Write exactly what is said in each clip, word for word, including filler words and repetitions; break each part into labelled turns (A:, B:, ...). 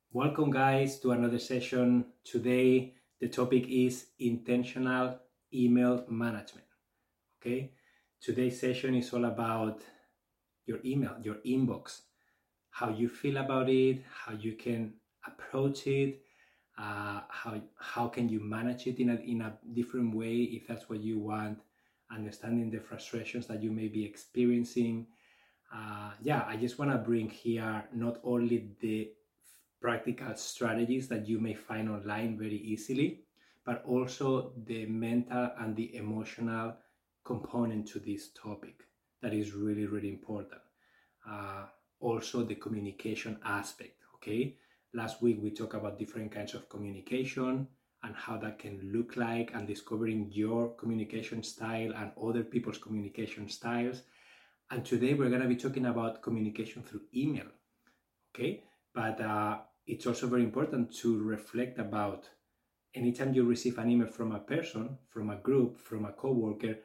A: Welcome, guys, to another session. Today, the topic is intentional email management. Okay, today's session is all about your email, your inbox, how you feel about it, how you can approach it, uh, how how can you manage it in a in a different way if that's what you want, understanding the frustrations that you may be experiencing. Uh, yeah, I just want to bring here not only the practical strategies that you may find online very easily, but also the mental and the emotional component to this topic that is really, really important. Uh, also, the communication aspect. Okay, last week we talked about different kinds of communication and how that can look like, and discovering your communication style and other people's communication styles. And today we're going to be talking about communication through email. Okay, but uh, it's also very important to reflect about anytime you receive an email from a person, from a group, from a coworker.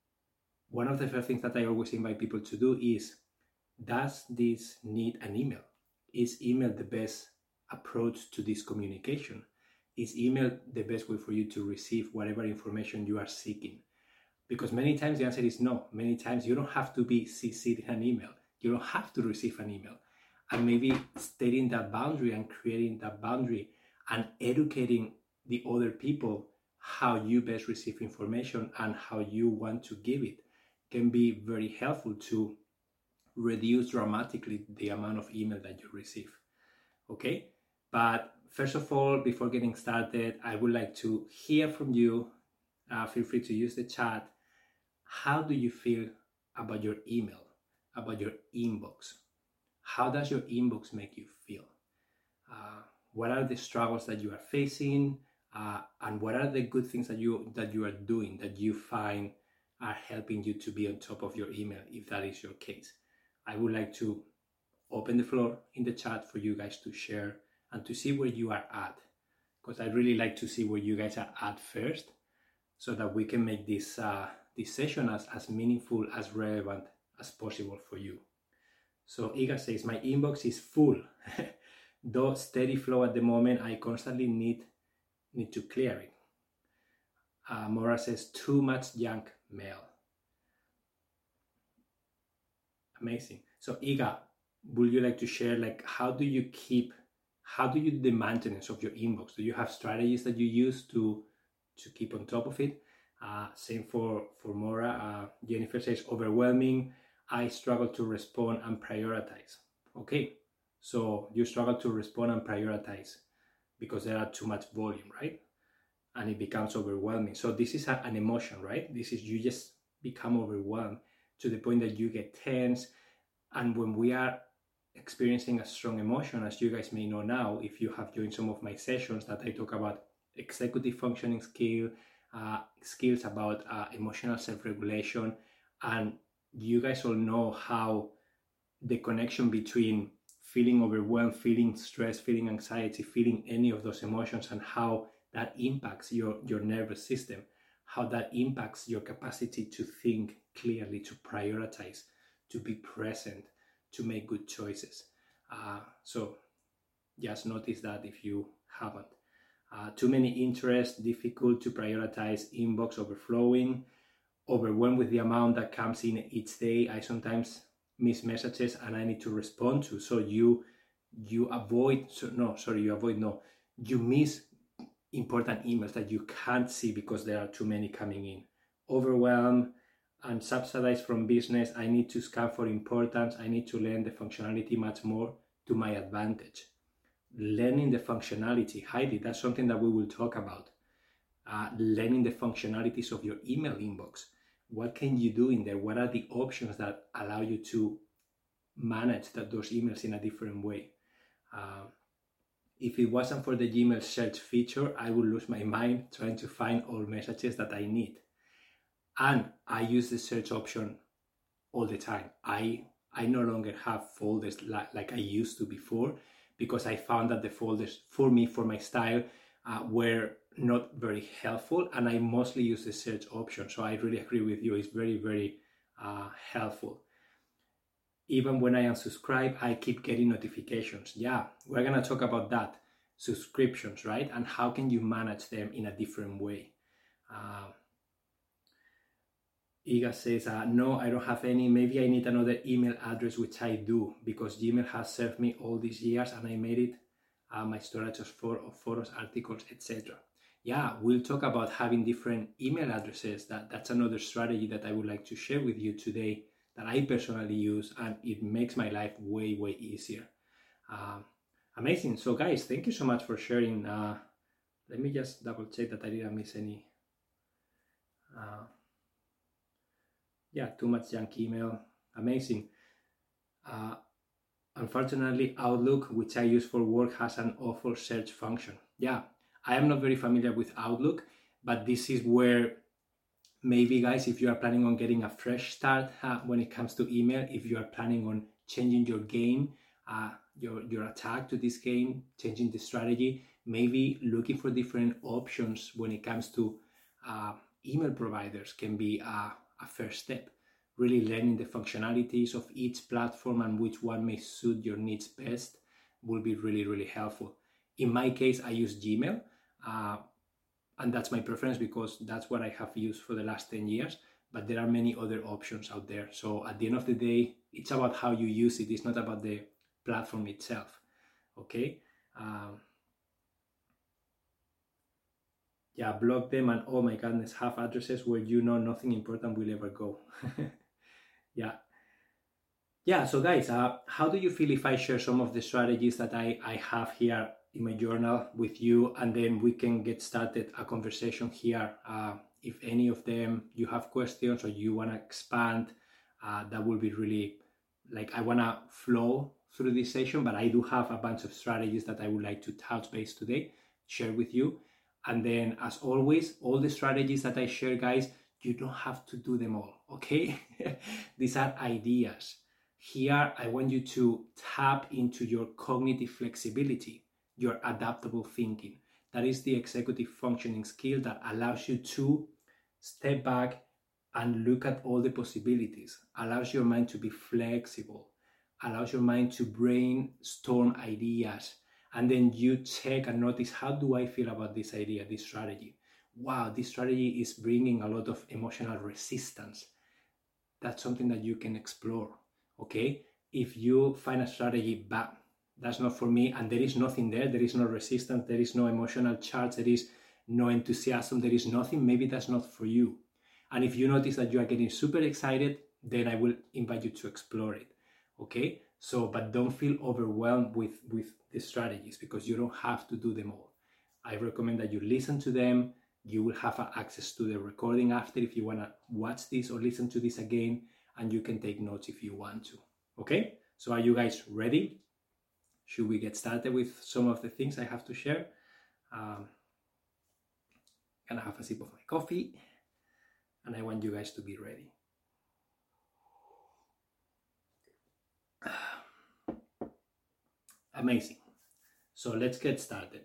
A: One of the first things that I always invite people to do is, does this need an email? Is email the best approach to this communication? Is email the best way for you to receive whatever information you are seeking? Because many times the answer is no. Many times you don't have to be C C'd in an email. You don't have to receive an email. And maybe stating that boundary and creating that boundary and educating the other people how you best receive information and how you want to give it can be very helpful to reduce dramatically the amount of email that you receive. Okay, but first of all, before getting started, I would like to hear from you. Uh, feel free to use the chat. How do you feel about your email, about your inbox? How does your inbox make you feel? Uh, what are the struggles that you are facing? Uh, and what are the good things that you that you are doing that you find are helping you to be on top of your email, if that is your case? I would like to open the floor in the chat for you guys to share and to see where you are at, because I really like to see where you guys are at first, so that we can make this uh, this session as, as meaningful, as relevant as possible for you. So Iga says, my inbox is full. Though steady flow at the moment, I constantly need, need to clear it. Uh, Mora says, too much junk mail. Amazing. So Iga, would you like to share, like, how do you keep, how do you do the maintenance of your inbox? Do you have strategies that you use to, to keep on top of it? Uh, same for, for Mora. Uh, Jennifer says, overwhelming. I struggle to respond and prioritize. Okay, so you struggle to respond and prioritize because there are too much volume, right? And it becomes overwhelming. So this is a, an emotion, right? This is, you just become overwhelmed to the point that you get tense. And when we are experiencing a strong emotion, as you guys may know now, if you have joined some of my sessions that I talk about executive functioning skill, uh, skills about uh, emotional self-regulation, and you guys all know how the connection between feeling overwhelmed, feeling stress, feeling anxiety, feeling any of those emotions, and how that impacts your, your nervous system, how that impacts your capacity to think clearly, to prioritize, to be present, to make good choices. Uh, so just notice that if you haven't. Uh, too many interests, difficult to prioritize, inbox overflowing, overwhelmed with the amount that comes in each day. I sometimes miss messages and I need to respond to. So you you avoid, so no, sorry, you avoid, no, you miss important emails that you can't see because there are too many coming in. Overwhelmed and subsidized from business. I need to scan for importance. I need to learn the functionality much more to my advantage. Learning the functionality, Heidi, that's something that we will talk about. Uh, learning the functionalities of your email inbox. What can you do in there? What are the options that allow you to manage that, those emails in a different way? Uh, if it wasn't for the Gmail search feature, I would lose my mind trying to find all messages that I need. And I use the search option all the time. I I no longer have folders like, like I used to before, because I found that the folders for me, for my style, uh, were not very helpful, and I mostly use the search option. So I really agree with you. It's very, very uh, helpful. even when I unsubscribe, I keep getting notifications. Yeah, we're gonna talk about that. Subscriptions, right? And how can you manage them in a different way? Uh, Iga says, uh, no, I don't have any. Maybe I need another email address, which I do, because Gmail has served me all these years and I made it uh, my storage of, for, of photos, articles, et cetera. Yeah, we'll talk about having different email addresses. That, that's another strategy that I would like to share with you today that I personally use, and it makes my life way, way easier. Uh, amazing. So guys, thank you so much for sharing. Uh, let me just double check that I didn't miss any. Uh, yeah, too much junk email. Amazing. Uh, unfortunately, Outlook, which I use for work, has an awful search function. Yeah, I am not very familiar with Outlook, but this is where maybe, guys, if you are planning on getting a fresh start uh, when it comes to email, if you are planning on changing your game, uh, your, your attack to this game, changing the strategy, maybe looking for different options when it comes to uh, email providers can be a, a first step. Really learning the functionalities of each platform and which one may suit your needs best will be really, really helpful. In my case, I use Gmail. Uh, And that's my preference because that's what I have used for the last ten years, but there are many other options out there. So at the end of the day, it's about how you use it. It's not about the platform itself, okay? Um, yeah, block them and oh my goodness, have addresses where you know nothing important will ever go. Yeah. Yeah, so guys, uh, how do you feel if I share some of the strategies that I, I have here in my journal with you, and then we can get started a conversation here. Uh, if any of them you have questions or you want to expand, uh, that will be really, like, I want to flow through this session, but I do have a bunch of strategies that I would like to touch base today, share with you. And then as always, all the strategies that I share, guys, you don't have to do them all, okay? These are ideas. Here, I want you to tap into your cognitive flexibility, your adaptable thinking. That is the executive functioning skill that allows you to step back and look at all the possibilities, allows your mind to be flexible, allows your mind to brainstorm ideas, and then you check and notice, how do I feel about this idea, this strategy? Wow, this strategy is bringing a lot of emotional resistance. That's something that you can explore, okay? If you find a strategy, but that's not for me, and there is nothing there, there is no resistance, there is no emotional charge, there is no enthusiasm, there is nothing, maybe that's not for you. And if you notice that you are getting super excited, then I will invite you to explore it, okay? So, but don't feel overwhelmed with, with the strategies, because you don't have to do them all. I recommend that you listen to them. You will have access to the recording after if you want to watch this or listen to this again, and you can take notes if you want to, okay? So are you guys ready? Should we get started with some of the things I have to share? Um, I'm gonna have a sip of my coffee, and I want you guys to be ready. Amazing. So let's get started.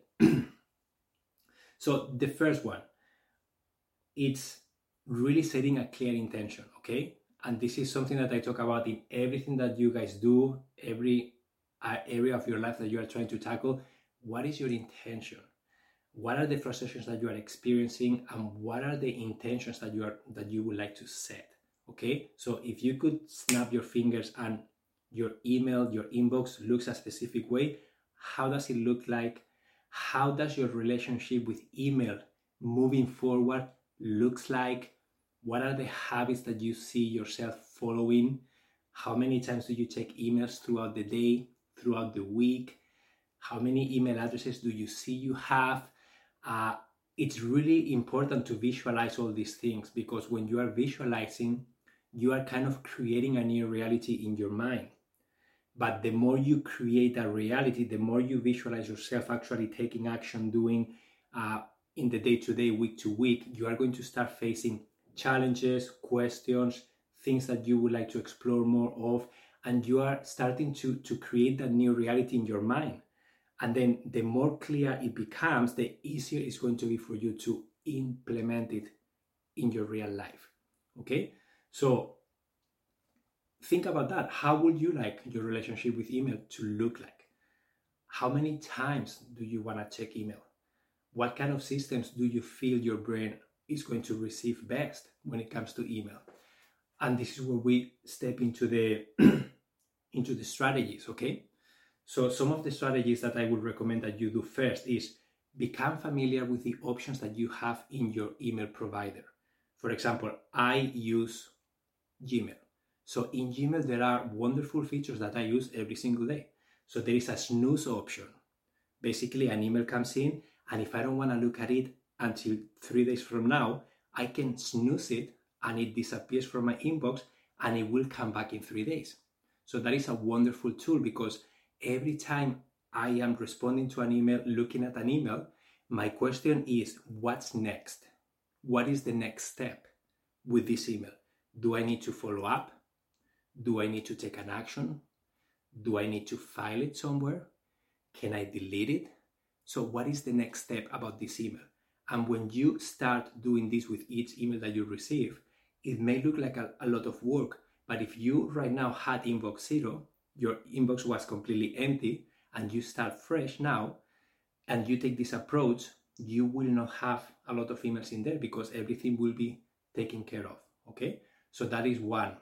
A: So the first one, it's really setting a clear intention, okay? And this is something that I talk about in everything that you guys do, every uh, area of your life that you are trying to tackle. What is your intention? What are the frustrations that you are experiencing, and what are the intentions that you are that you would like to set? Okay, so if you could snap your fingers and your email, your inbox looks a specific way, how does it look like? How does your relationship with email moving forward looks like? What are the habits that you see yourself following? How many times do you check emails throughout the day, throughout the week? How many email addresses do you see you have? Uh, it's really important to visualize all these things, because when you are visualizing, you are kind of creating a new reality in your mind. But the more you create a reality, the more you visualize yourself actually taking action, doing uh, in the day-to-day, week-to-week, you are going to start facing challenges, questions, things that you would like to explore more of, and you are starting to, to create that new reality in your mind. And then the more clear it becomes, the easier it's going to be for you to implement it in your real life, okay? So think about that. How would you like your relationship with email to look like? How many times do you want to check email? What kind of systems do you feel your brain is going to receive best when it comes to email? And this is where we step into the into the strategies, okay? So some of the strategies that I would recommend that you do first is become familiar with the options that you have in your email provider. For example, I use Gmail. So in Gmail, there are wonderful features that I use every single day. So there is a snooze option. Basically, an email comes in, and if I don't want to look at it until three days from now, I can snooze it and it disappears from my inbox and it will come back in three days. So that is a wonderful tool, because every time I am responding to an email, looking at an email, my question is, what's next? What is the next step with this email? Do I need to follow up? Do I need to take an action? Do I need to file it somewhere? Can I delete it? So what is the next step about this email? And when you start doing this with each email that you receive, it may look like a, a lot of work, but if you right now had inbox zero, your inbox was completely empty, and you start fresh now, and you take this approach, you will not have a lot of emails in there because everything will be taken care of, okay? So that is one,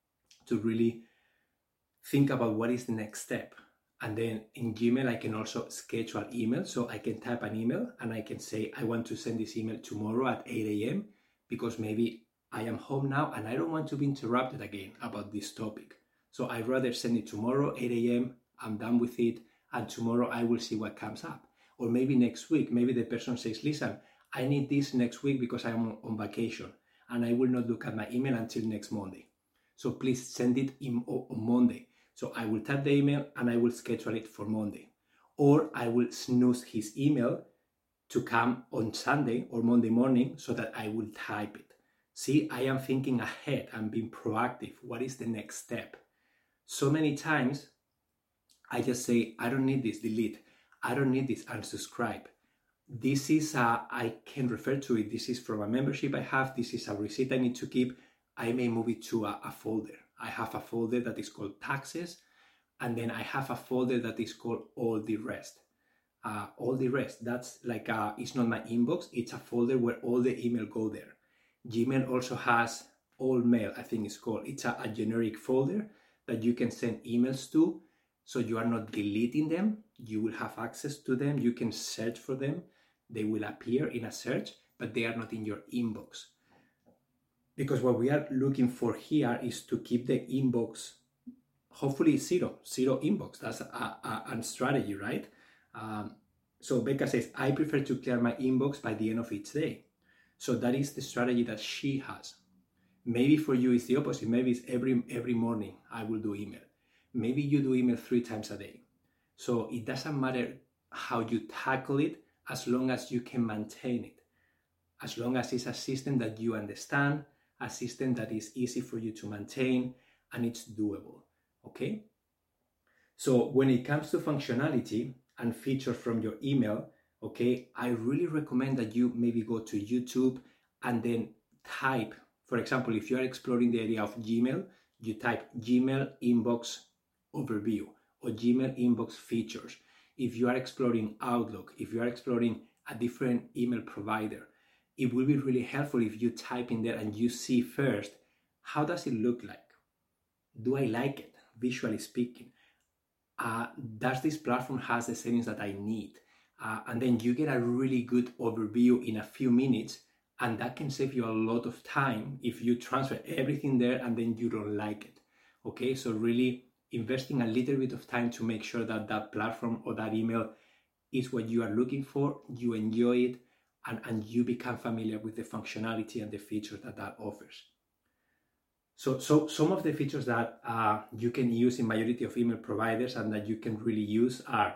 A: to really think about what is the next step. And then in Gmail, I can also schedule email. So I can type an email and I can say, I want to send this email tomorrow at eight a.m. because maybe I am home now and I don't want to be interrupted again about this topic. So I'd rather send it tomorrow, eight a.m. I'm done with it. And tomorrow I will see what comes up. Or maybe next week, maybe the person says, listen, I need this next week because I'm on vacation and I will not look at my email until next Monday. So please send it in, on Monday. So I will type the email and I will schedule it for Monday. Or I will snooze his email to come on Sunday or Monday morning so that I will type it. See, I am thinking ahead. I'm being proactive. What is the next step? So many times I just say, I don't need this, delete. I don't need this, unsubscribe. This is, a, I can refer to it. This is from a membership I have. This is a receipt I need to keep. I may move it to a, a folder. I have a folder that is called taxes, and then I have a folder that is called all the rest. Uh, all the rest, that's like, a, it's not my inbox, it's a folder where all the email go there. Gmail also has all mail, I think it's called. It's a, a generic folder that you can send emails to, so you are not deleting them. You will have access to them. You can search for them. They will appear in a search, but they are not in your inbox. Because what we are looking for here is to keep the inbox, hopefully zero, zero inbox. That's a, a, a strategy, right? Um, so Becca says, I prefer to clear my inbox by the end of each day. So that is the strategy that she has. Maybe for you it's the opposite. Maybe it's every, every morning I will do email. Maybe you do email three times a day. So it doesn't matter how you tackle it as long as you can maintain it. As long as it's a system that you understand, a system that is easy for you to maintain, and it's doable, okay? So when it comes to functionality and features from your email, okay, I really recommend that you maybe go to YouTube and then type, for example, if you are exploring the idea of Gmail, you type Gmail inbox overview or Gmail inbox features. If you are exploring Outlook, if you are exploring a different email provider, it will be really helpful if you type in there and you see first, how does it look like? Do I like it, visually speaking? Uh, does this platform has the settings that I need? Uh, and then you get a really good overview in a few minutes, and that can save you a lot of time if you transfer everything there and then you don't like it. Okay, so really investing a little bit of time to make sure that that platform or that email is what you are looking for, you enjoy it, and, and you become familiar with the functionality and the features that that offers. So, so some of the features that uh, you can use in majority of email providers and that you can really use are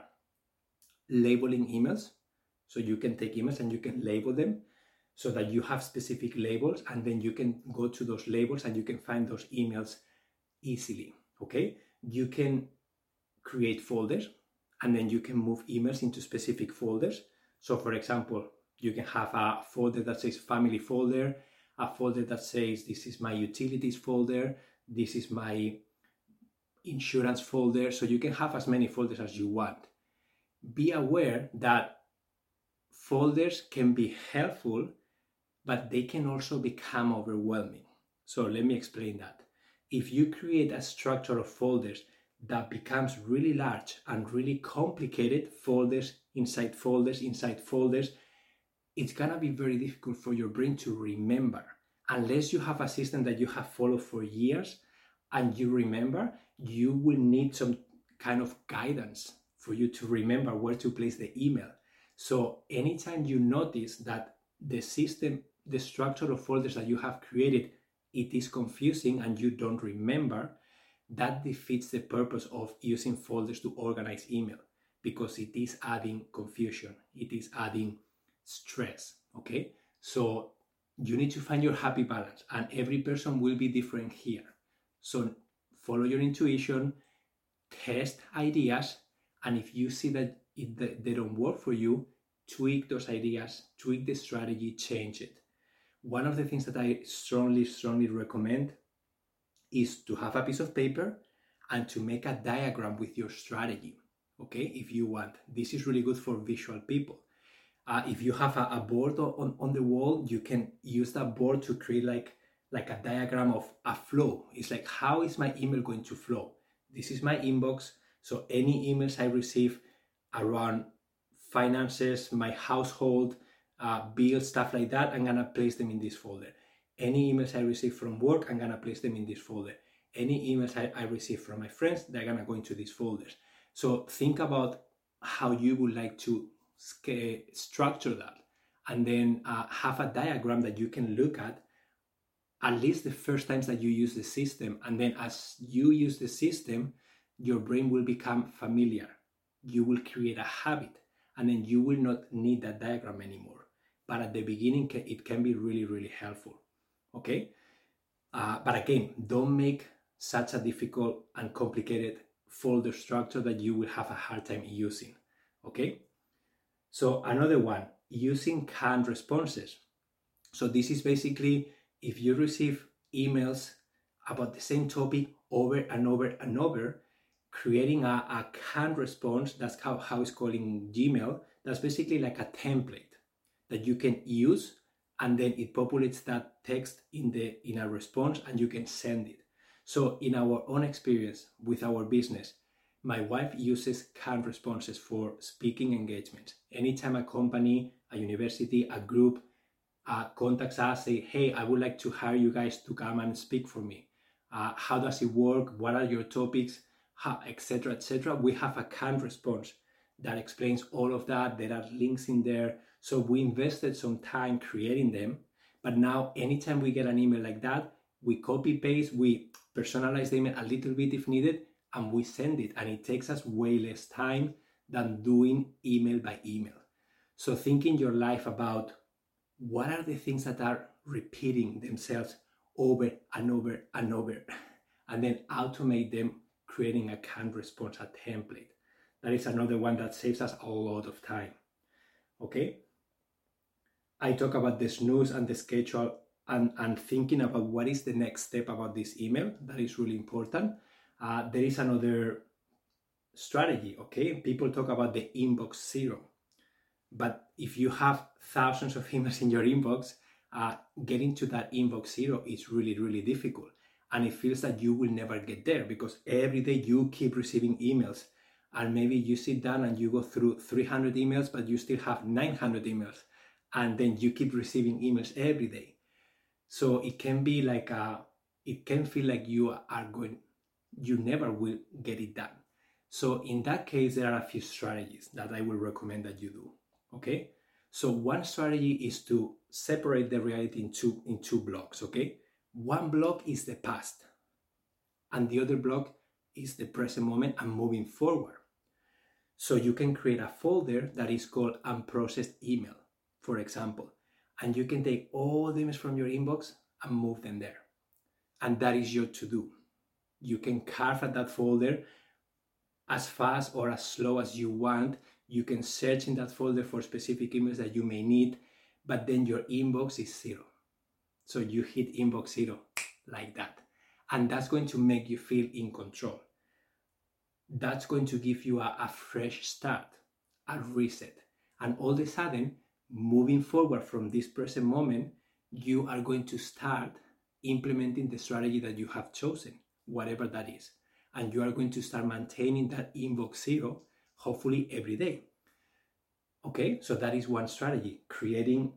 A: labeling emails. So you can take emails and you can label them so that you have specific labels, and then you can go to those labels and you can find those emails easily, okay? You can create folders and then you can move emails into specific folders. So for example, you can have a folder that says family folder, a folder that says this is my utilities folder, this is my insurance folder, so you can have as many folders as you want. Be aware that folders can be helpful, but they can also become overwhelming. So let me explain that. If you create a structure of folders that becomes really large and really complicated, folders inside folders inside folders, it's gonna be very difficult for your brain to remember. Unless you have a system that you have followed for years and you remember, you will need some kind of guidance for you to remember where to place the email. So anytime you notice that the system, the structure of folders that you have created, it is confusing and you don't remember, that defeats the purpose of using folders to organize email, because it is adding confusion, it is adding stress, okay? So you need to find your happy balance, and every person will be different here. So follow your intuition, test ideas, and if you see that it, they don't work for you, tweak those ideas, tweak the strategy, change it. One of the things that I strongly, strongly recommend is to have a piece of paper and to make a diagram with your strategy, okay? If you want. This is really good for visual people. Uh, if you have a, a board on, on the wall, you can use that board to create like, like a diagram of a flow. It's like, how is my email going to flow? This is my inbox. So any emails I receive around finances, my household, uh, bills, stuff like that, I'm gonna place them in this folder. Any emails I receive from work, I'm gonna place them in this folder. Any emails I, I receive from my friends, they're gonna go into these folders. So think about how you would like to structure that, and then uh, have a diagram that you can look at at least the first times that you use the system, and then as you use the system, your brain will become familiar. You will create a habit, and then you will not need that diagram anymore. But at the beginning, it can be really, really helpful, okay? Uh, but again, don't make such a difficult and complicated folder structure that you will have a hard time using, okay? So another one, using canned responses. So this is basically, if you receive emails about the same topic over and over and over, creating a, a canned response, that's how, how it's called in Gmail, that's basically like a template that you can use, and then it populates that text in, the, in a response and you can send it. So in our own experience with our business, my wife uses canned responses for speaking engagements. Anytime a company, a university, a group uh, contacts us, say, hey, I would like to hire you guys to come and speak for me. Uh, how does it work? What are your topics? et cetera, et cetera. We have a canned response that explains all of that. There are links in there. So we invested some time creating them. But now anytime we get an email like that, we copy paste, we personalize the email a little bit if needed, and we send it, and it takes us way less time than doing email by email. So think in your life about what are the things that are repeating themselves over and over and over, and then automate them, creating a canned response, a template. That is another one that saves us a lot of time, okay? I talk about the snooze and the schedule and, and thinking about what is the next step about this email. That is really important. Uh, there is another strategy, okay? People talk about the inbox zero. But if you have thousands of emails in your inbox, uh, getting to that inbox zero is really, really difficult. And it feels that you will never get there because every day you keep receiving emails. And maybe you sit down and you go through three hundred emails, but you still have nine hundred emails. And then you keep receiving emails every day. So it can be like, a, it can feel like you are going, you never will get it done. So in that case, there are a few strategies that I will recommend that you do, okay? So one strategy is to separate the reality in two, in two blocks, okay? One block is the past, and the other block is the present moment and moving forward. So you can create a folder that is called unprocessed email, for example, and you can take all the emails from your inbox and move them there. And that is your to-do. You can carve at that folder as fast or as slow as you want. You can search in that folder for specific emails that you may need, but then your inbox is zero. So you hit inbox zero like that. And that's going to make you feel in control. that's going to give you a, a fresh start, a reset. And all of a sudden, moving forward from this present moment, you are going to start implementing the strategy that you have chosen, whatever that is. And you are going to start maintaining that inbox zero, hopefully every day. Okay, so that is one strategy, creating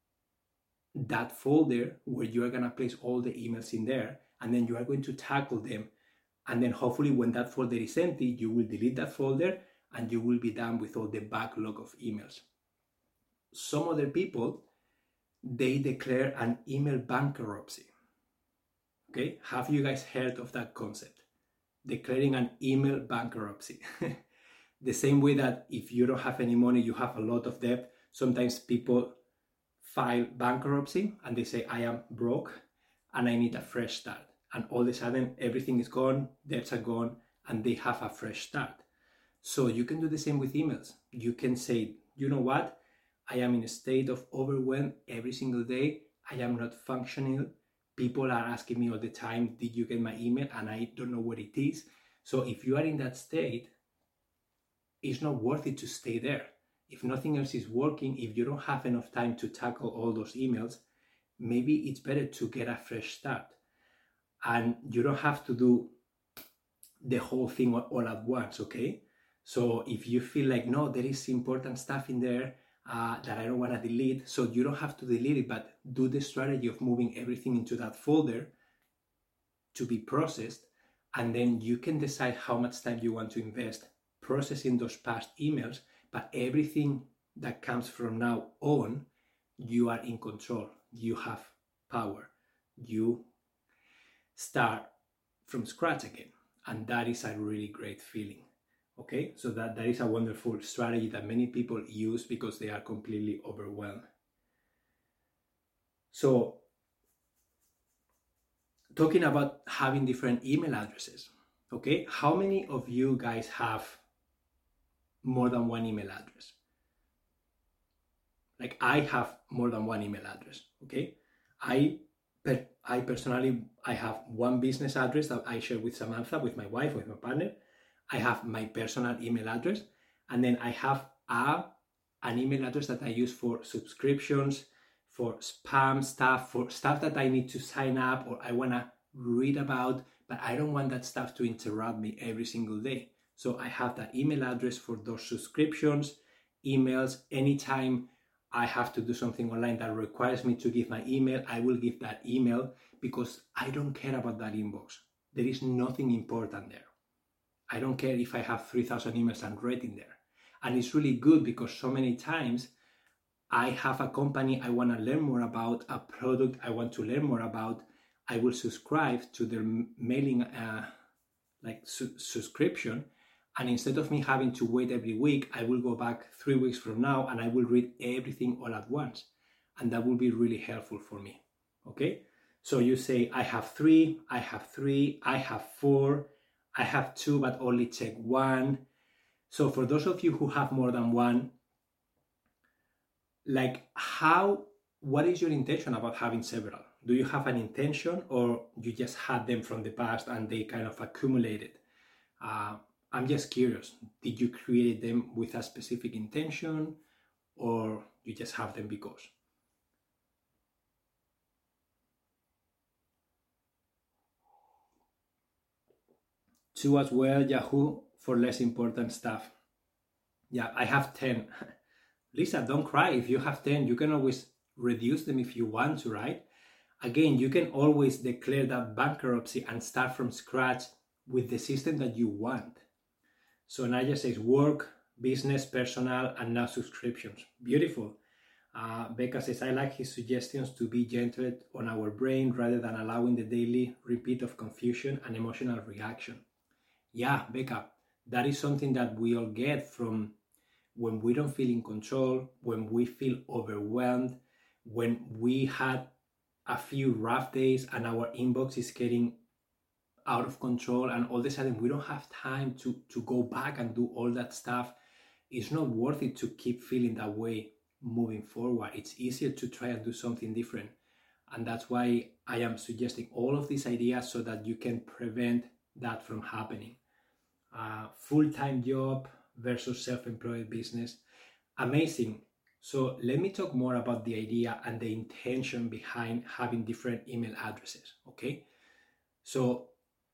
A: that folder where you are going to place all the emails in there, and then you are going to tackle them. And then hopefully when that folder is empty, you will delete that folder and you will be done with all the backlog of emails. Some other people, they declare an email bankruptcy. Okay, have you guys heard of that concept? Declaring an email bankruptcy. The same way that if you don't have any money, you have a lot of debt, sometimes people file bankruptcy and they say, I am broke and I need a fresh start. And all of a sudden, everything is gone, debts are gone, and they have a fresh start. So you can do the same with emails. You can say, you know what? I am in a state of overwhelm every single day. I am not functioning. People are asking me all the time, did you get my email? And I don't know what it is. So if you are in that state, it's not worth it to stay there. If nothing else is working, if you don't have enough time to tackle all those emails, maybe it's better to get a fresh start. And you don't have to do the whole thing all at once, okay? So if you feel like, no, there is important stuff in there uh, that I don't want to delete, so you don't have to delete it, but do the strategy of moving everything into that folder to be processed, and then you can decide how much time you want to invest processing those past emails, but everything that comes from now on, you are in control, you have power, you start from scratch again. And that is a really great feeling. Okay, so that, that is a wonderful strategy that many people use because they are completely overwhelmed. So, talking about having different email addresses, okay, how many of you guys have more than one email address? Like I have more than one email address, okay? I per, I personally, I have one business address that I share with Samantha, with my wife, with my partner. I have my personal email address, and then I have a, an email address that I use for subscriptions, for spam stuff, for stuff that I need to sign up or I want to read about, but I don't want that stuff to interrupt me every single day. So I have that email address for those subscriptions, emails. Anytime I have to do something online that requires me to give my email, I will give that email because I don't care about that inbox. There is nothing important there. I don't care if I have three thousand emails unread in there. And it's really good because so many times I have a company I want to learn more about, a product I want to learn more about. I will subscribe to their mailing uh, like su- subscription. And instead of me having to wait every week, I will go back three weeks from now and I will read everything all at once. And that will be really helpful for me. Okay? So you say, I have three, I have three, I have four, I have two, but only check one. So for those of you who have more than one, like how, what is your intention about having several? Do you have an intention or you just had them from the past and they kind of accumulated? Uh, I'm just curious, did you create them with a specific intention or you just have them because? Two as well, Yahoo, for less important stuff. Yeah, I have ten. Lisa, don't cry. If you have ten, you can always reduce them if you want to, right? Again, you can always declare that bankruptcy and start from scratch with the system that you want. So Naya says work, business, personal, and now subscriptions. Beautiful. Uh, Becca says, I like his suggestions to be gentle on our brain rather than allowing the daily repeat of confusion and emotional reaction. Yeah, Becca, that is something that we all get from when we don't feel in control, when we feel overwhelmed, when we had a few rough days and our inbox is getting out of control and all of a sudden we don't have time to, to go back and do all that stuff. It's not worth it to keep feeling that way moving forward. It's easier to try and do something different. And that's why I am suggesting all of these ideas so that you can prevent that from happening. uh, full-time job versus self-employed business. Amazing. So let me talk more about the idea and the intention behind having different email addresses, okay? So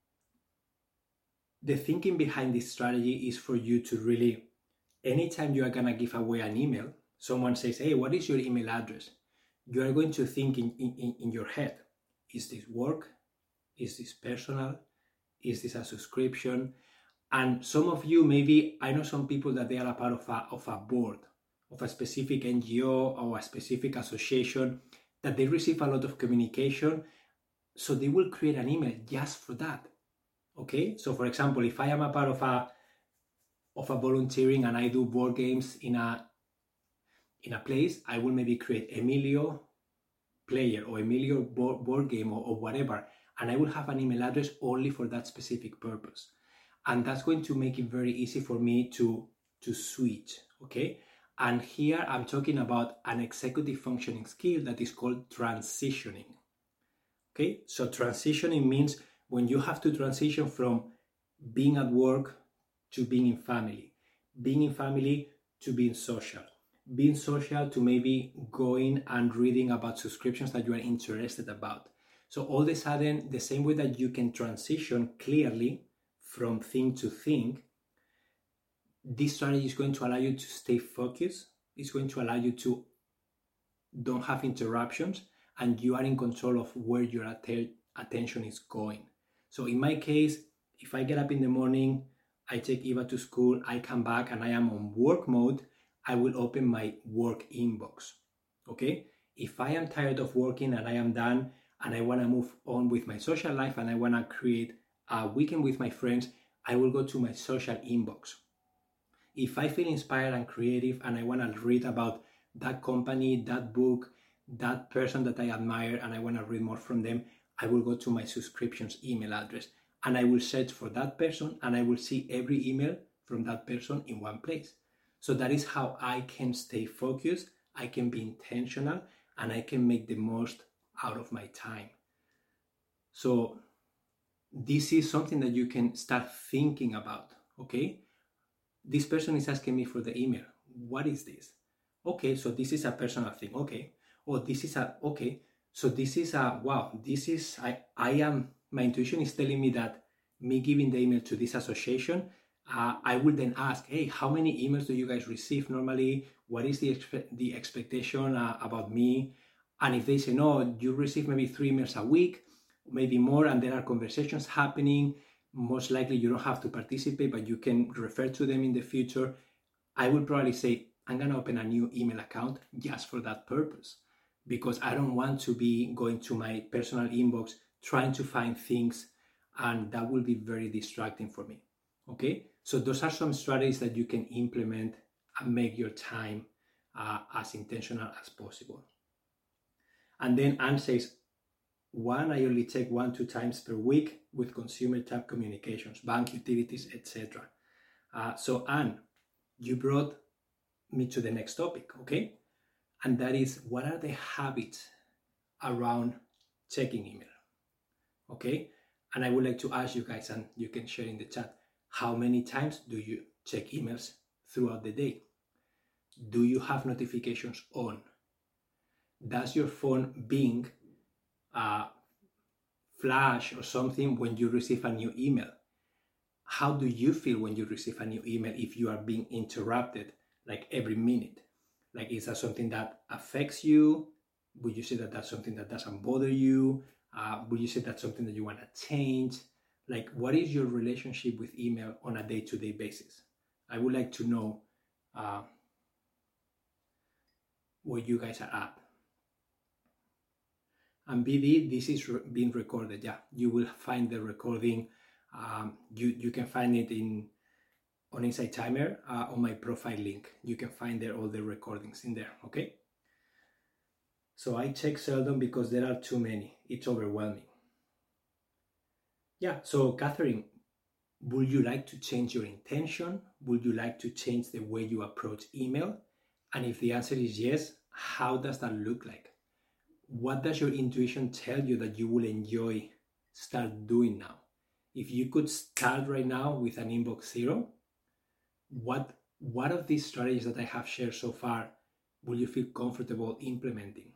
A: the thinking behind this strategy is for you to really, anytime you are gonna give away an email, someone says, hey, what is your email address? You are going to think in, in, in your head, is this work? Is this personal? Is this a subscription? And some of you, maybe, I know some people that they are a part of a, of a board, of a specific N G O or a specific association, that they receive a lot of communication. So they will create an email just for that. Okay? So for example, if I am a part of a of a volunteering and I do board games in a in a place, I will maybe create Emilio player or Emilio board, board game or, or whatever, and I will have an email address only for that specific purpose. And that's going to make it very easy for me to, to switch, okay? And here I'm talking about an executive functioning skill that is called transitioning, okay? So transitioning means when you have to transition from being at work to being in family, being in family to being social, being social to maybe going and reading about subscriptions that you are interested about. So all of a sudden, the same way that you can transition clearly from thing to thing, this strategy is going to allow you to stay focused. It's going to allow you to don't have interruptions, and you are in control of where your att- attention is going. So in my case, if I get up in the morning, I take Eva to school, I come back and I am on work mode, I will open my work inbox, okay? If I am tired of working and I am done and I want to move on with my social life and I want to create a weekend with my friends, I will go to my social inbox. If I feel inspired and creative and I want to read about that company, that book, that person that I admire and I want to read more from them, I will go to my subscriptions email address and I will search for that person and I will see every email from that person in one place. So that is how I can stay focused, I can be intentional, and I can make the most out of my time. So this is something that you can start thinking about, okay? This person is asking me for the email. What is this? Okay, so this is a personal thing. Okay. Oh, this is a, okay. So this is a, wow, this is, I, I am, my intuition is telling me that me giving the email to this association, uh, I will then ask, hey, how many emails do you guys receive normally? What is the, expe- the expectation uh, about me? And if they say, no, you receive maybe three emails a week, maybe more, and there are conversations happening, most likely you don't have to participate, but you can refer to them in the future. I would probably say, I'm going to open a new email account just for that purpose, because I don't want to be going to my personal inbox trying to find things, and that will be very distracting for me. Okay, so those are some strategies that you can implement and make your time uh, as intentional as possible. And then Anne says, one, I only take one, two times per week with consumer type communications, bank, utilities, et cetera. Uh, so Anne, you brought me to the next topic, okay? And that is, what are the habits around checking email, okay? And I would like to ask you guys, and you can share in the chat, how many times do you check emails throughout the day? Do you have notifications on? Does your phone bing uh, flash or something when you receive a new email? How do you feel when you receive a new email if you are being interrupted like every minute? Like, is that something that affects you? Would you say that that's something that doesn't bother you? Uh, would you say that's something that you want to change? Like, what is your relationship with email on a day-to-day basis? I would like to know uh, where you guys are at. And B D, this is re- being recorded. Yeah, you will find the recording. Um, you, you can find it in on Insight Timer uh, on my profile link. You can find there all the recordings in there, okay? So I check seldom because there are too many. It's overwhelming. Yeah, so Catherine, would you like to change your intention? Would you like to change the way you approach email? And if the answer is yes, how does that look like? What does your intuition tell you that you will enjoy start doing now? if you could start right now with an inbox zero, what what of these strategies that I have shared so far will you feel comfortable implementing?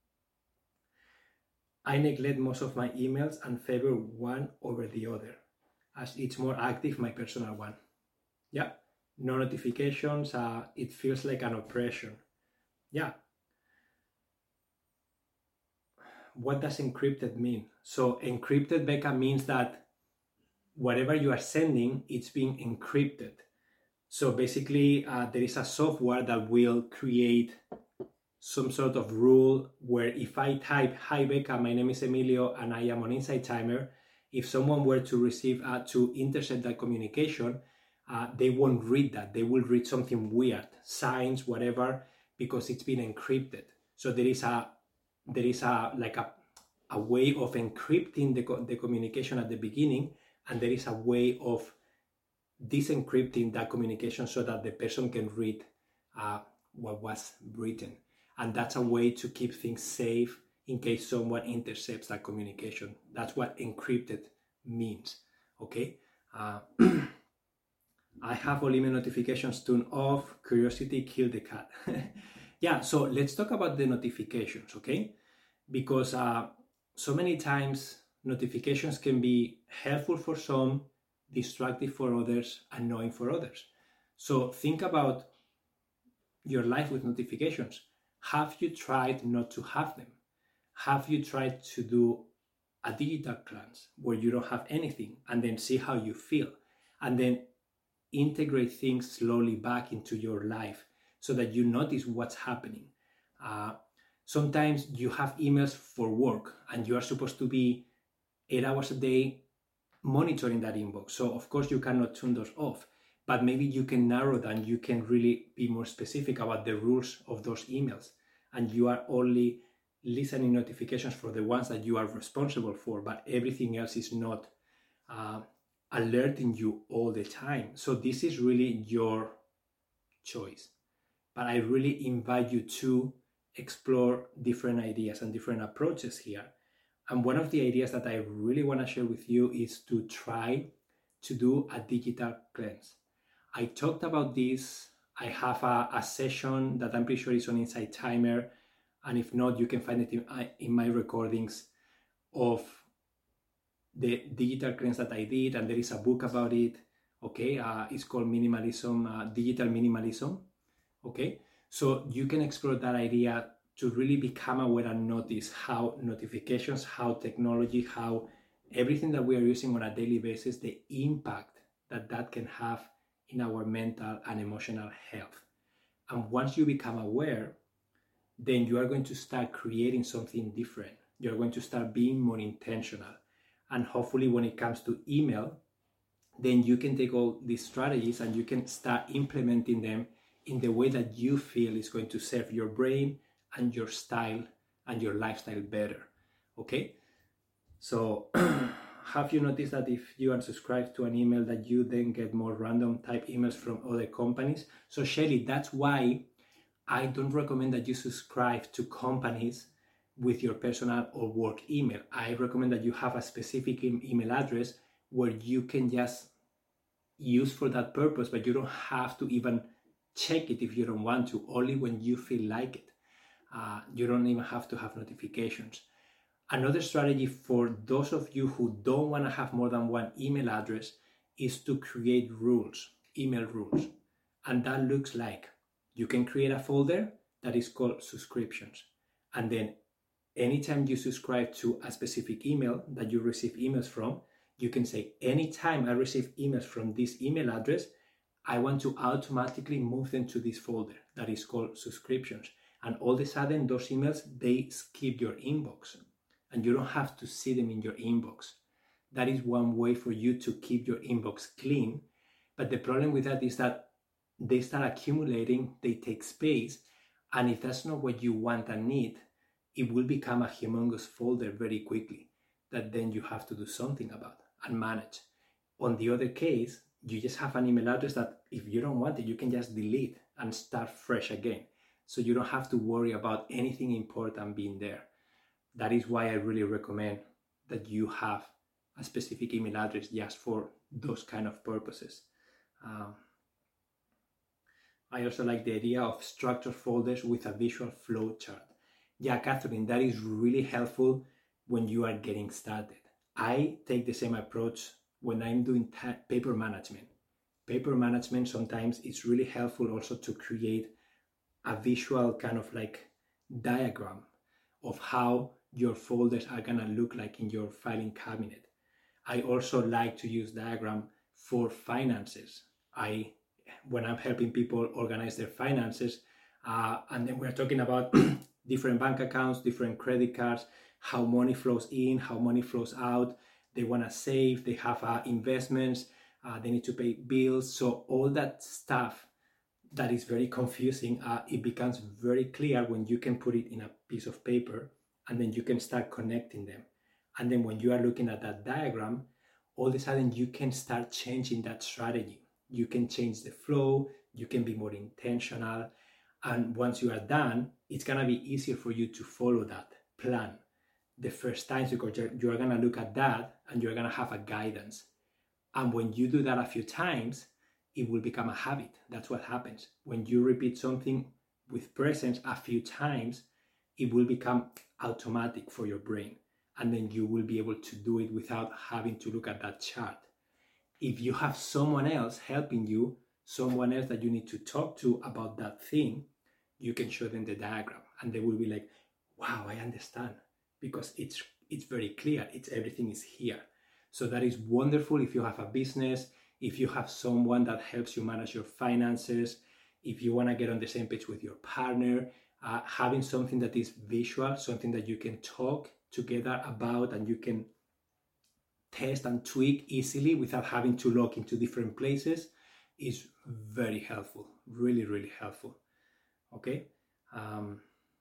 A: I neglect most of my emails and favor one over the other, as it's more active, my personal one. Yeah, no notifications, uh, it feels like an oppression. Yeah. What does encrypted mean? So encrypted, Becca, means that whatever you are sending, it's being encrypted. So basically, uh, there is a software that will create some sort of rule where if I type, "Hi Becca, my name is Emilio and I am on Insight Timer," if someone were to receive, uh, to intercept that communication, uh, they won't read that. They will read something weird, signs, whatever, because it's been encrypted. So there is a, there is a like a, a way of encrypting the, the communication at the beginning, and there is a way of disencrypting that communication so that the person can read uh, what was written. And that's a way to keep things safe in case someone intercepts that communication. That's what encrypted means, okay? Uh, I have all email notifications turned off. Curiosity killed the cat. Yeah, so let's talk about the notifications, okay? Because uh, so many times notifications can be helpful for some, destructive for others, annoying for others. So think about your life with notifications. Have you tried not to have them? Have you tried to do a digital cleanse where you don't have anything and then see how you feel, and then integrate things slowly back into your life so that you notice what's happening? Uh, sometimes you have emails for work and you are supposed to be eight hours a day monitoring that inbox. So of course you cannot turn those off, but maybe you can narrow down, you can really be more specific about the rules of those emails, and you are only listening notifications for the ones that you are responsible for, but everything else is not uh, alerting you all the time. So this is really your choice, but I really invite you to explore different ideas and different approaches here. And one of the ideas that I really want to share with you is to try to do a digital cleanse. I talked about this. I have a, a session that I'm pretty sure is on Insight Timer, and if not, you can find it in, in my recordings of the digital cleanse that I did, and there is a book about it. Okay, uh, it's called Minimalism, uh, Digital Minimalism. Okay, so you can explore that idea to really become aware and notice how notifications, how technology, how everything that we are using on a daily basis, the impact that that can have in our mental and emotional health. And once you become aware, then you are going to start creating something different. You're going to start being more intentional. And hopefully when it comes to email, then you can take all these strategies and you can start implementing them in the way that you feel is going to serve your brain and your style and your lifestyle better, okay? So have you noticed that if you unsubscribe to an email that you then get more random type emails from other companies? So Shelly, that's why I don't recommend that you subscribe to companies with your personal or work email. I recommend that you have a specific email address where you can just use for that purpose, but you don't have to even check it if you don't want to, only when you feel like it. Uh, you don't even have to have notifications. Another strategy for those of you who don't want to have more than one email address is to create rules, email rules. And that looks like you can create a folder that is called subscriptions. And then anytime you subscribe to a specific email that you receive emails from, you can say, anytime I receive emails from this email address, I want to automatically move them to this folder that is called subscriptions. And all of a sudden, those emails, they skip your inbox and you don't have to see them in your inbox. That is one way for you to keep your inbox clean. But the problem with that is that they start accumulating, they take space. And if that's not what you want and need, it will become a humongous folder very quickly that then you have to do something about and manage. On the other case, you just have an email address that if you don't want it, you can just delete and start fresh again. So you don't have to worry about anything important being there. That is why I really recommend that you have a specific email address just for those kind of purposes. Um, I also like the idea of structured folders with a visual flow chart. Yeah, Catherine, that is really helpful when you are getting started. I take the same approach when I'm doing ta- paper management. Paper management, sometimes it's really helpful also to create a visual kind of like diagram of how your folders are gonna look like in your filing cabinet. I also like to use diagram for finances. I, when I'm helping people organize their finances, uh, and then we're talking about different bank accounts, different credit cards, how money flows in, how money flows out. They wanna save, they have uh, investments, uh, they need to pay bills. So all that stuff that is very confusing, uh, it becomes very clear when you can put it in a piece of paper, and then you can start connecting them. And then when you are looking at that diagram, all of a sudden you can start changing that strategy. You can change the flow, you can be more intentional. And once you are done, it's gonna be easier for you to follow that plan the first time, because you're, you're gonna look at that and you're gonna have a guidance. And when you do that a few times, it will become a habit. That's what happens. When you repeat something with presence a few times, it will become automatic for your brain. And then you will be able to do it without having to look at that chart. If you have someone else helping you, someone else that you need to talk to about that thing, you can show them the diagram and they will be like, wow, I understand, because it's it's very clear. It's everything is here. So that is wonderful if you have a business, if you have someone that helps you manage your finances, if you want to get on the same page with your partner, uh, having something that is visual, something that you can talk together about and you can test and tweak easily without having to log into different places is very helpful, really, really helpful. Okay. Um,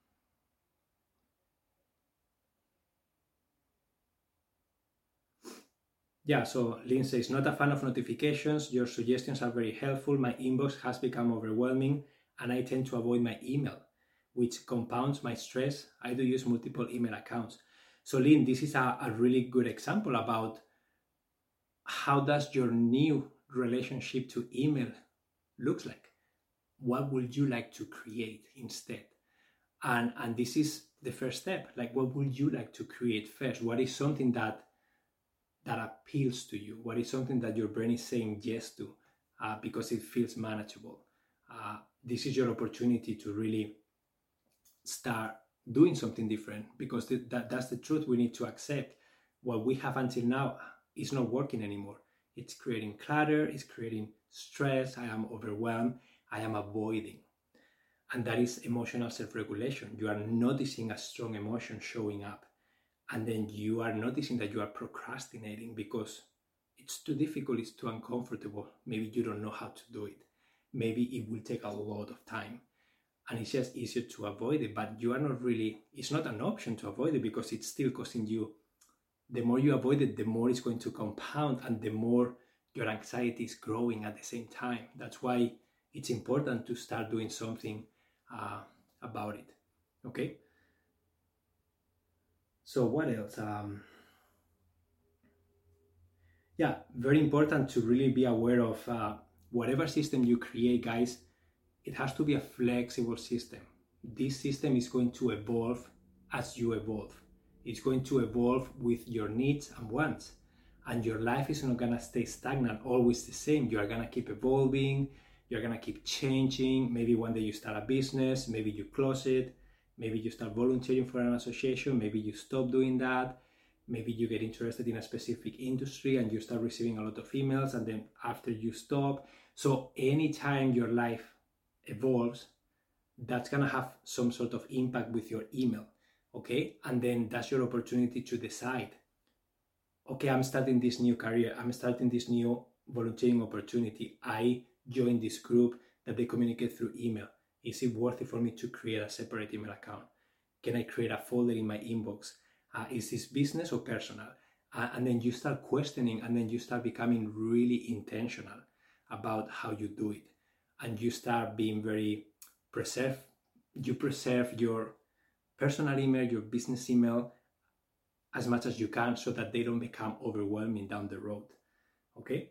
A: Yeah, so Lynn says, not a fan of notifications. Your suggestions are very helpful. My inbox has become overwhelming and I tend to avoid my email, which compounds my stress. I do use multiple email accounts. So Lynn, this is a, a really good example about how does your new relationship to email looks like? What would you like to create instead? And, and this is the first step. Like, what would you like to create first? What is something that that appeals to you? What is something that your brain is saying yes to uh, because it feels manageable? Uh, this is your opportunity to really start doing something different, because th- that, that's the truth. We need to accept what we have until now is not working anymore. It's creating clutter, it's creating stress. I am overwhelmed, I am avoiding. And that is emotional self-regulation. You are noticing a strong emotion showing up. And then you are noticing that you are procrastinating because it's too difficult, it's too uncomfortable. Maybe you don't know how to do it. Maybe it will take a lot of time. And it's just easier to avoid it, but you are not really, it's not an option to avoid it because it's still costing you. The more you avoid it, the more it's going to compound and the more your anxiety is growing at the same time. That's why it's important to start doing something uh, about it. Okay? So what else? Um, yeah, very important to really be aware of uh, whatever system you create, guys. It has to be a flexible system. This system is going to evolve as you evolve. It's going to evolve with your needs and wants. And your life is not gonna stay stagnant, always the same. You are gonna keep evolving. You're gonna keep changing. Maybe one day you start a business, maybe you close it. Maybe you start volunteering for an association, maybe you stop doing that. Maybe you get interested in a specific industry and you start receiving a lot of emails, and then after you stop. So anytime your life evolves, that's gonna have some sort of impact with your email, okay? And then that's your opportunity to decide, okay, I'm starting this new career, I'm starting this new volunteering opportunity, I joined this group that they communicate through email. Is it worth it for me to create a separate email account? Can I create a folder in my inbox? Uh, is this business or personal? Uh, and then you start questioning, and then you start becoming really intentional about how you do it. And you start being very preserve, you preserve your personal email, your business email, as much as you can so that they don't become overwhelming down the road. Okay?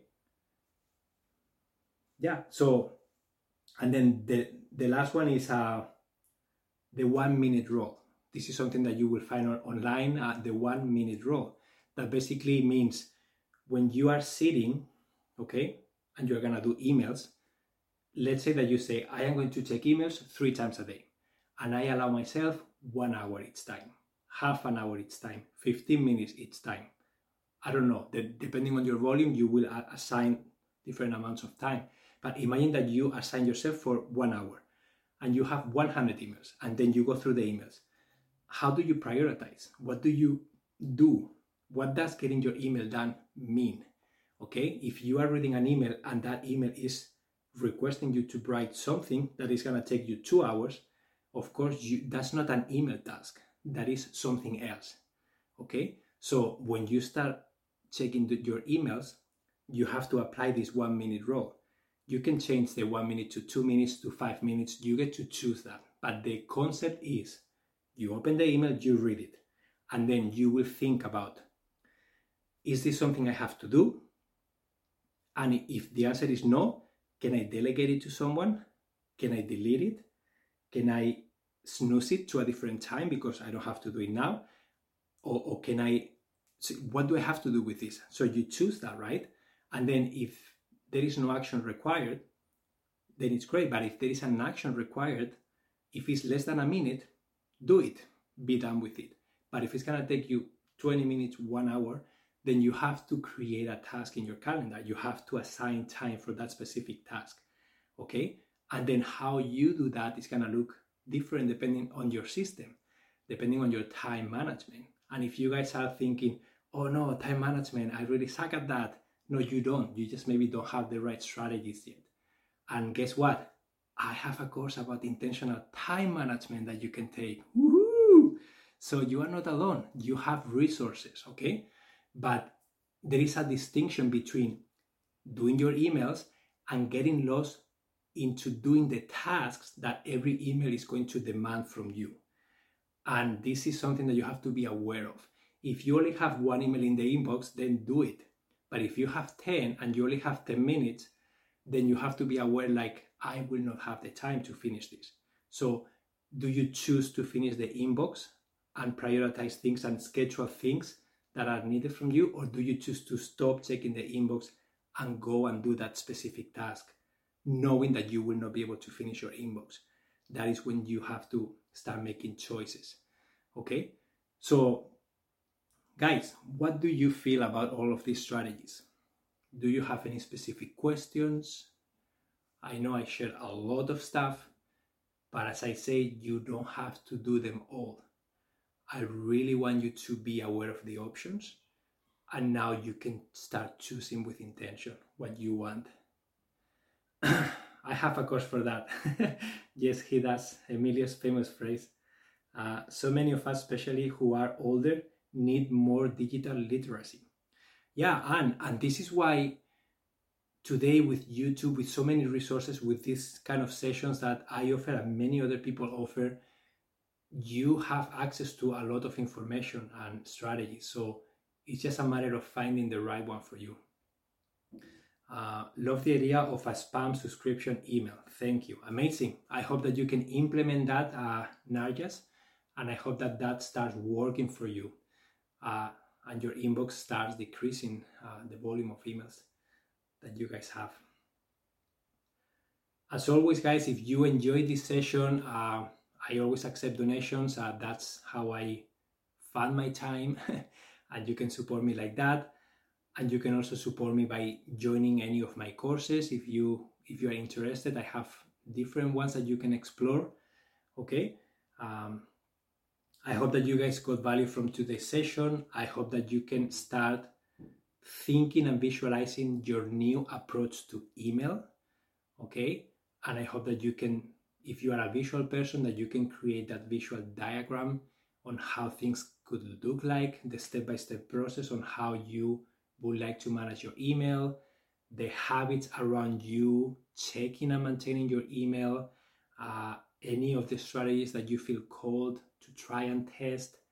A: Yeah, so, and then the, the last one is uh, the one minute rule. This is something that you will find on, online, uh, the one minute rule. That basically means when you are sitting, okay, and you're gonna do emails, let's say that you say, I am going to check emails three times a day, and I allow myself one hour each time, half an hour each time, fifteen minutes each time. I don't know, the, depending on your volume, you will assign different amounts of time. But imagine that you assign yourself for one hour and you have one hundred emails, and then you go through the emails. How do you prioritize? What do you do? What does getting your email done mean? Okay, if you are reading an email and that email is requesting you to write something that is going to take you two hours, of course, you, that's not an email task. That is something else. Okay, so when you start checking the, your emails, you have to apply this one minute rule. You can change the one minute to two minutes to five minutes. You get to choose that. But the concept is you open the email, you read it, and then you will think about, is this something I have to do? And if the answer is no, can I delegate it to someone? Can I delete it? Can I snooze it to a different time because I don't have to do it now? Or, or can I, so what do I have to do with this? So you choose that, right? And then if there is no action required, then it's great. But if there is an action required, if it's less than a minute, do it, be done with it. But if it's gonna take you twenty minutes, one hour, then you have to create a task in your calendar. You have to assign time for that specific task, okay? And then how you do that is gonna look different depending on your system, depending on your time management. And if you guys are thinking, oh no, time management, I really suck at that. No, you don't. You just maybe don't have the right strategies yet. And guess what? I have a course about intentional time management that you can take. Woohoo! So you are not alone. You have resources, okay? But there is a distinction between doing your emails and getting lost into doing the tasks that every email is going to demand from you. And this is something that you have to be aware of. If you only have one email in the inbox, then do it. But if you have ten and you only have ten minutes, then you have to be aware, like, I will not have the time to finish this. So do you choose to finish the inbox and prioritize things and schedule things that are needed from you? Or do you choose to stop checking the inbox and go and do that specific task, knowing that you will not be able to finish your inbox? That is when you have to start making choices, okay? So guys, what do you feel about all of these strategies? Do you have any specific questions? I know I shared a lot of stuff, but as I say, you don't have to do them all. I really want you to be aware of the options, and now you can start choosing with intention what you want. I have a course for that. Yes, he does. Emilio's famous phrase. Uh, so many of us, especially who are older, need more digital literacy. Yeah, and, and this is why today with YouTube, with so many resources, with this kind of sessions that I offer and many other people offer, you have access to a lot of information and strategies. So it's just a matter of finding the right one for you. Uh, love the idea of a spam subscription email. Thank you. Amazing. I hope that you can implement that, uh, Narjas, and I hope that that starts working for you. Uh, and your inbox starts decreasing uh, the volume of emails that you guys have. As always, guys, if you enjoyed this session, uh, I always accept donations. Uh, that's how I fund my time, and you can support me like that. And you can also support me by joining any of my courses. If you if you are interested, I have different ones that you can explore. Okay. Um, I hope that you guys got value from today's session. I hope that you can start thinking and visualizing your new approach to email. Okay. And I hope that you can, if you are a visual person, that you can create that visual diagram on how things could look like, the step-by-step process on how you would like to manage your email, the habits around you checking and maintaining your email, uh, any of the strategies that you feel called to try and test,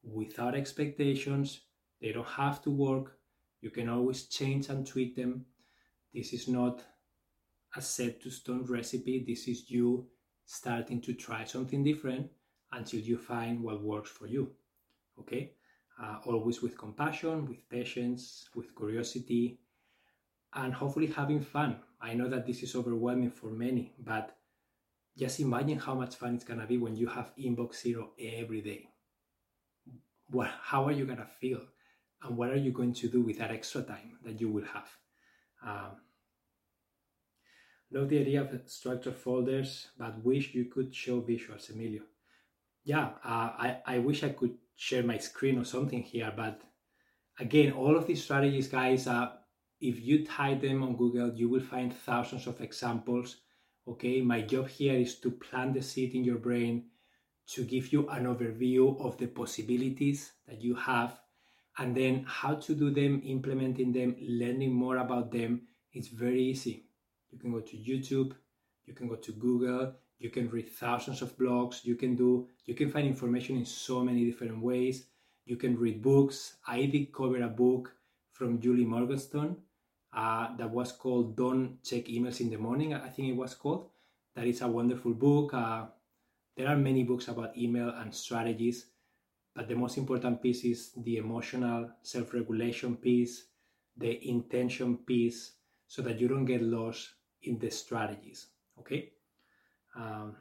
A: without expectations. They don't have to work. You can always change and tweak them. This is not a set to stone recipe. This is you starting to try something different until you find what works for you. Okay? Uh, always with compassion, with patience, with curiosity, and hopefully having fun. I know that this is overwhelming for many, but just imagine how much fun it's gonna be when you have inbox zero every day. What, how are you gonna feel? And what are you going to do with that extra time that you will have? Um, love the idea of structured folders, but wish you could show visuals, Emilio. Yeah, uh, I, I wish I could share my screen or something here, but again, all of these strategies, guys, uh, if you type them on Google, you will find thousands of examples. Okay, my job here is to plant the seed in your brain, to give you an overview of the possibilities that you have, and then how to do them, implementing them, learning more about them. It's very easy. You can go to YouTube, you can go to Google, you can read thousands of blogs, you can do, you can find information in so many different ways. You can read books. I did cover a book from Julie Morgenstern uh, that was called Don't Check Emails in the Morning, I think it was called. That is a wonderful book. Uh, there are many books about email and strategies, but the most important piece is the emotional self-regulation piece, the intention piece, so that you don't get lost in the strategies, okay? Um,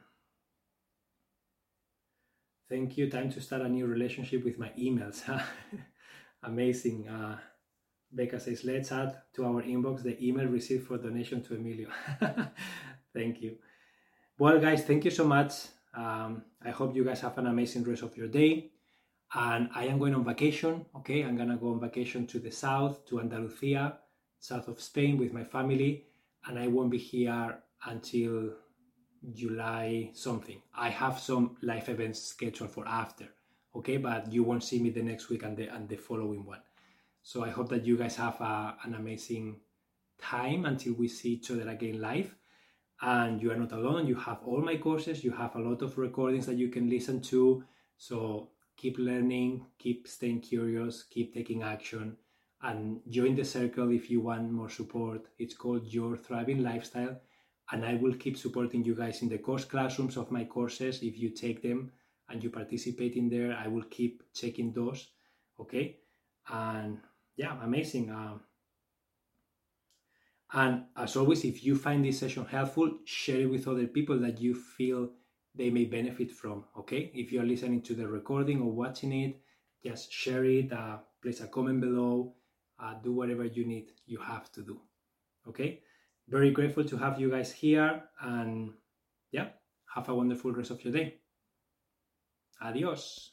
A: thank you. Time to start a new relationship with my emails. Amazing. Uh, Becca says, let's add to our inbox the email received for donation to Emilio. Thank you. Well, guys, thank you so much. Um, I hope you guys have an amazing rest of your day. And I am going on vacation, okay? I'm gonna go on vacation to the south, to Andalusia, south of Spain with my family. And I won't be here until July something. I have some live events scheduled for after, okay? But you won't see me the next week and the, and the following one. So I hope that you guys have a, an amazing time until we see each other again live. And you are not alone. You have all my courses. You have a lot of recordings that you can listen to. So keep learning, keep staying curious, keep taking action, and join the circle if you want more support. It's called Your Thriving Lifestyle. And I will keep supporting you guys in the course classrooms of my courses. If you take them and you participate in there, I will keep checking those, okay? And yeah, amazing. Um, and as always, if you find this session helpful, share it with other people that you feel they may benefit from, okay? If you're listening to the recording or watching it, just share it, uh, place a comment below, uh, do whatever you need, you have to do, okay? Very grateful to have you guys here, and yeah, have a wonderful rest of your day. Adios.